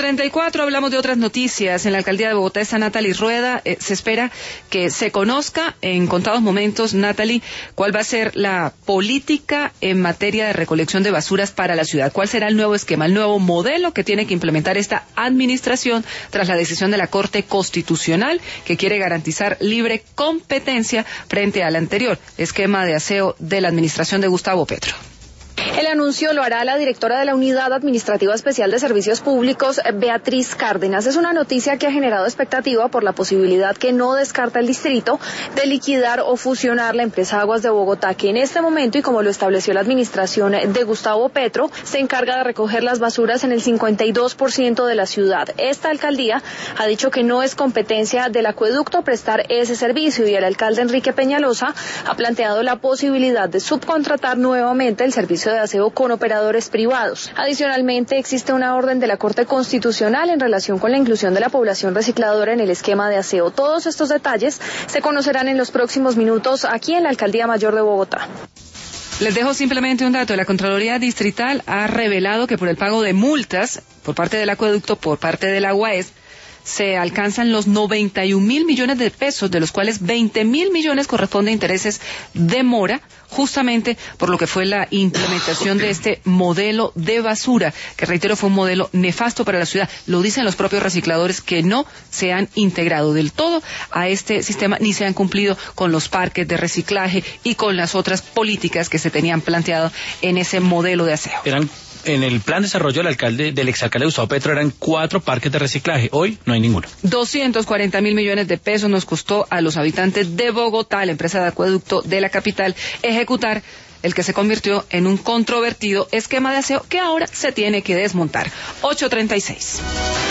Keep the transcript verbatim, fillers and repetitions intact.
treinta y cuatro, hablamos de otras noticias. En la alcaldía de Bogotá está Natalie Rueda. Eh, se espera que se conozca en contados momentos, Natalie, cuál va a ser la política en materia de recolección de basuras para la ciudad. ¿Cuál será el nuevo esquema, el nuevo modelo que tiene que implementar esta administración tras la decisión de la Corte Constitucional, que quiere garantizar libre competencia frente al anterior esquema de aseo de la administración de Gustavo Petro? El anuncio lo hará la directora de la Unidad Administrativa Especial de Servicios Públicos, Beatriz Cárdenas. Es una noticia que ha generado expectativa por la posibilidad que no descarta el distrito de liquidar o fusionar la empresa Aguas de Bogotá, que en este momento, y como lo estableció la administración de Gustavo Petro, se encarga de recoger las basuras en el cincuenta y dos por ciento de la ciudad. Esta alcaldía ha dicho que no es competencia del acueducto prestar ese servicio, y el alcalde Enrique Peñalosa ha planteado la posibilidad de subcontratar nuevamente el servicio de aseo con operadores privados. Adicionalmente, existe una orden de la Corte Constitucional en relación con la inclusión de la población recicladora en el esquema de aseo. Todos estos detalles se conocerán en los próximos minutos aquí en la Alcaldía Mayor de Bogotá. Les dejo simplemente un dato. La Contraloría Distrital ha revelado que por el pago de multas por parte del acueducto, por parte de la U A E S, se alcanzan los noventa y un mil millones de pesos, de los cuales veinte mil millones corresponden a intereses de mora, justamente por lo que fue la implementación de este modelo de basura, que reitero fue un modelo nefasto para la ciudad. Lo dicen los propios recicladores, que no se han integrado del todo a este sistema, ni se han cumplido con los parques de reciclaje y con las otras políticas que se tenían planteado en ese modelo de aseo. Eran En el plan de desarrollo del alcalde, del exalcalde Gustavo Petro, eran cuatro parques de reciclaje. Hoy no hay ninguno. doscientos cuarenta mil millones de pesos nos costó a los habitantes de Bogotá, la empresa de acueducto de la capital, ejecutar el que se convirtió en un controvertido esquema de aseo que ahora se tiene que desmontar. ocho treinta y seis.